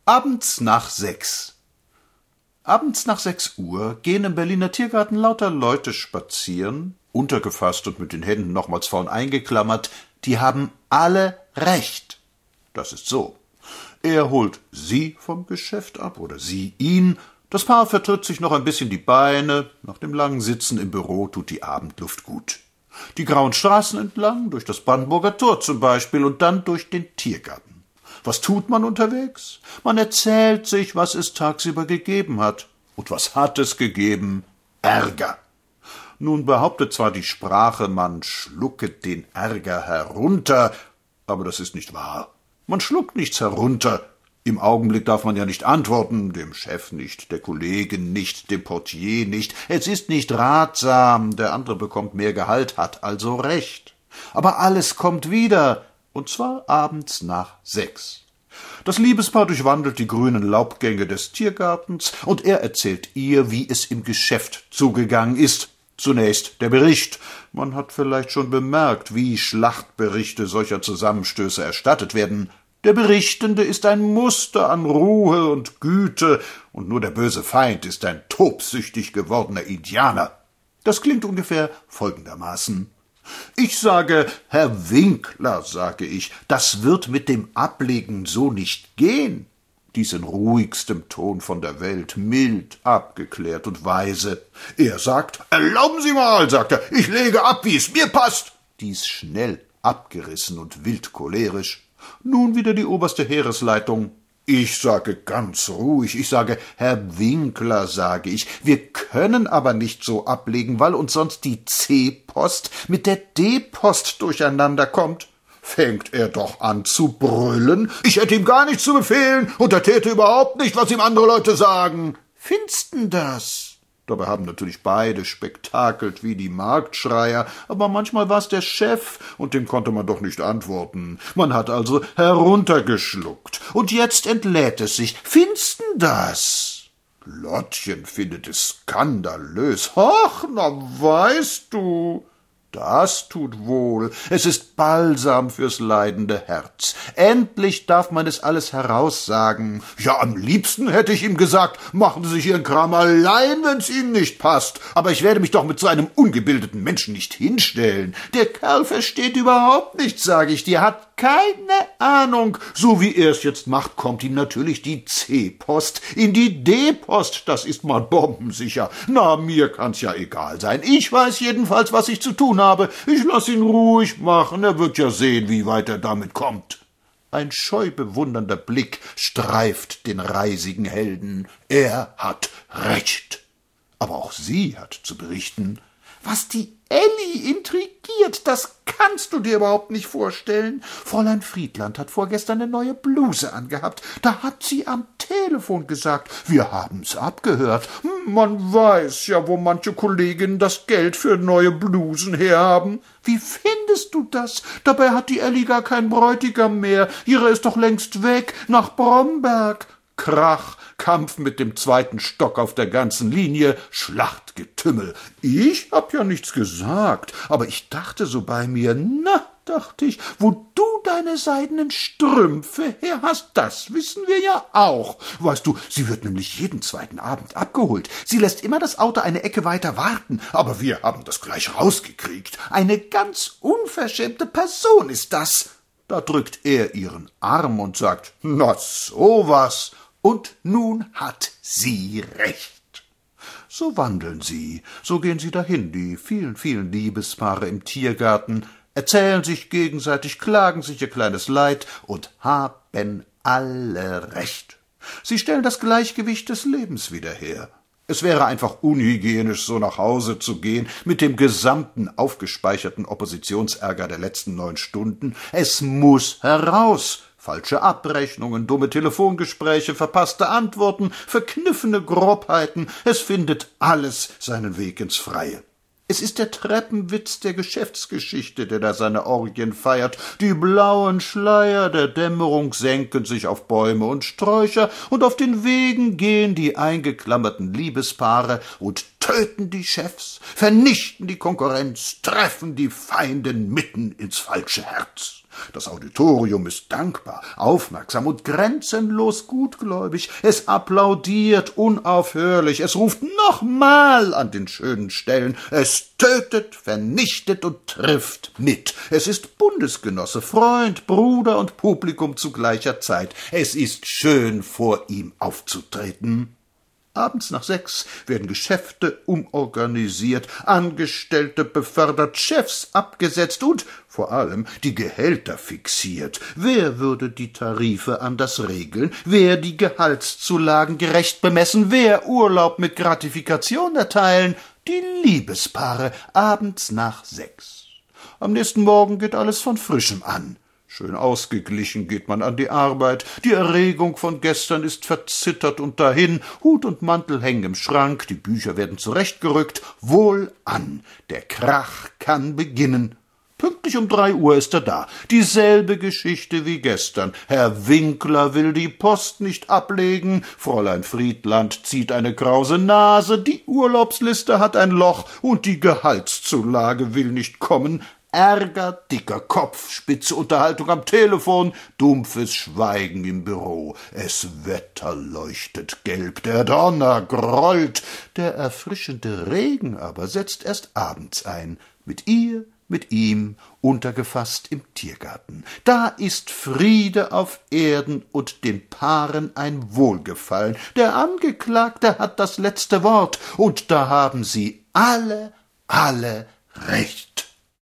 Abends nach 6. Abends nach 6 Uhr gehen im Berliner Tiergarten lauter Leute spazieren, untergefasst und mit den Händen nochmals vorn eingeklammert. Die haben alle recht. Das ist so. Er holt sie vom Geschäft ab oder sie ihn. Das Paar vertritt sich noch ein bisschen die Beine. Nach dem langen Sitzen im Büro tut die Abendluft gut. Die grauen Straßen entlang, durch das Brandenburger Tor zum Beispiel und dann durch den Tiergarten. Was tut man unterwegs? Man erzählt sich, was es tagsüber gegeben hat. Und was hat es gegeben? Ärger. Nun behauptet zwar die Sprache, man schlucke den Ärger herunter, aber das ist nicht wahr. Man schluckt nichts herunter. Im Augenblick darf man ja nicht antworten, dem Chef nicht, der Kollegin nicht, dem Portier nicht. Es ist nicht ratsam, der andere bekommt mehr Gehalt, hat also recht. Aber alles kommt wieder, und zwar abends nach 6. Das Liebespaar durchwandelt die grünen Laubgänge des Tiergartens, und er erzählt ihr, wie es im Geschäft zugegangen ist. Zunächst der Bericht. Man hat vielleicht schon bemerkt, wie Schlachtberichte solcher Zusammenstöße erstattet werden. Der Berichtende ist ein Muster an Ruhe und Güte, und nur der böse Feind ist ein tobsüchtig gewordener Indianer. Das klingt ungefähr folgendermaßen. Ich sage, Herr Winkler, sage ich, das wird mit dem Ablegen so nicht gehen. Dies in ruhigstem Ton von der Welt, mild, abgeklärt und weise. Er sagt, erlauben Sie mal, sagt er, ich lege ab, wie es mir passt. Dies schnell, abgerissen und wild cholerisch. Nun wieder die oberste Heeresleitung. Ich sage ganz ruhig, ich sage, Herr Winkler, sage ich, wir können aber nicht so ablegen, weil uns sonst die C-Post mit der D-Post durcheinander kommt. Fängt er doch an zu brüllen. Ich hätte ihm gar nichts zu befehlen, und er täte überhaupt nicht, was ihm andere Leute sagen. Findest denn das? Dabei haben natürlich beide spektakelt wie die Marktschreier, aber manchmal war's der Chef, und dem konnte man doch nicht antworten. Man hat also heruntergeschluckt, und jetzt entlädt es sich. Findest denn das? Lottchen findet es skandalös. Ach, na weißt du. Das tut wohl. Es ist Balsam fürs leidende Herz. Endlich darf man es alles heraussagen. Ja, am liebsten hätte ich ihm gesagt, machen Sie sich Ihren Kram allein, wenn's Ihnen nicht passt. Aber ich werde mich doch mit so einem ungebildeten Menschen nicht hinstellen. Der Kerl versteht überhaupt nichts, sage ich dir, hat keine Ahnung. So wie er es jetzt macht, kommt ihm natürlich die C-Post in die D-Post. Das ist mal bombensicher. Na, mir kann's ja egal sein. Ich weiß jedenfalls, was ich zu tun habe. Ich lass ihn ruhig machen. Er wird ja sehen, wie weit er damit kommt. Ein scheu bewundernder Blick streift den reisigen Helden. Er hat recht. Aber auch sie hat zu berichten. Was die Elli intrigiert, das kannst du dir überhaupt nicht vorstellen. Fräulein Friedland hat vorgestern eine neue Bluse angehabt. Da hat sie am Telefon gesagt, wir haben's abgehört. Man weiß ja, wo manche Kolleginnen das Geld für neue Blusen herhaben. Wie findest du das? Dabei hat die Elli gar kein Bräutigam mehr. Ihre ist doch längst weg, nach Bromberg. Krach, Kampf mit dem zweiten Stock auf der ganzen Linie, Schlachtgetümmel. Ich hab ja nichts gesagt, aber ich dachte so bei mir, na, dachte ich, wo du deine seidenen Strümpfe her hast, das wissen wir ja auch. Weißt du, sie wird nämlich jeden zweiten Abend abgeholt. Sie lässt immer das Auto eine Ecke weiter warten, aber wir haben das gleich rausgekriegt. Eine ganz unverschämte Person ist das. Da drückt er ihren Arm und sagt, na sowas. Und nun hat sie recht. So wandeln sie, so gehen sie dahin, die vielen, vielen Liebespaare im Tiergarten, erzählen sich gegenseitig, klagen sich ihr kleines Leid und haben alle recht. Sie stellen das Gleichgewicht des Lebens wieder her. Es wäre einfach unhygienisch, so nach Hause zu gehen, mit dem gesamten aufgespeicherten Oppositionsärger der letzten 9 Stunden. Es muß heraus. Falsche Abrechnungen, dumme Telefongespräche, verpasste Antworten, verkniffene Grobheiten, es findet alles seinen Weg ins Freie. Es ist der Treppenwitz der Geschäftsgeschichte, der da seine Orgien feiert. Die blauen Schleier der Dämmerung senken sich auf Bäume und Sträucher, und auf den Wegen gehen die eingeklammerten Liebespaare und töten die Chefs, vernichten die Konkurrenz, treffen die Feinde mitten ins falsche Herz. Das Auditorium ist dankbar, aufmerksam und grenzenlos gutgläubig. Es applaudiert unaufhörlich, es ruft nochmal an den schönen Stellen. Es tötet, vernichtet und trifft mit. Es ist Bundesgenosse, Freund, Bruder und Publikum zu gleicher Zeit. Es ist schön, vor ihm aufzutreten. Abends nach 6 werden Geschäfte umorganisiert, Angestellte befördert, Chefs abgesetzt und vor allem die Gehälter fixiert. Wer würde die Tarife anders regeln? Wer die Gehaltszulagen gerecht bemessen? Wer Urlaub mit Gratifikation erteilen? Die Liebespaare abends nach 6. Am nächsten Morgen geht alles von Frischem an. Schön ausgeglichen geht man an die Arbeit, die Erregung von gestern ist verzittert und dahin, Hut und Mantel hängen im Schrank, die Bücher werden zurechtgerückt, wohlan, der Krach kann beginnen. Pünktlich um 3 Uhr ist er da, dieselbe Geschichte wie gestern. Herr Winkler will die Post nicht ablegen, Fräulein Friedland zieht eine krause Nase, die Urlaubsliste hat ein Loch und die Gehaltszulage will nicht kommen. Ärger, dicker Kopf, spitze Unterhaltung am Telefon, dumpfes Schweigen im Büro. Es wetterleuchtet gelb, der Donner grollt, der erfrischende Regen aber setzt erst abends ein, mit ihr, mit ihm, untergefasst im Tiergarten. Da ist Friede auf Erden und den Paaren ein Wohlgefallen. Der Angeklagte hat das letzte Wort, und da haben sie alle recht.